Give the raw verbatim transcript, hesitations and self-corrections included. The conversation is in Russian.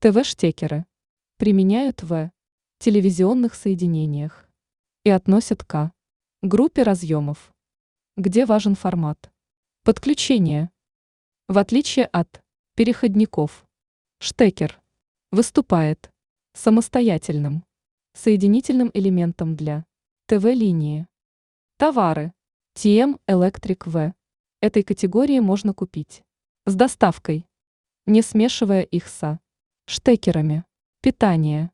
ТВ-штекеры применяют в телевизионных соединениях и относят к группе разъемов, где важен формат подключения. В отличие от переходников, штекер выступает самостоятельным соединительным элементом для ТВ-линии. Товары Ти Эм Electric В этой категории можно купить с доставкой, не смешивая их со штекерами питания.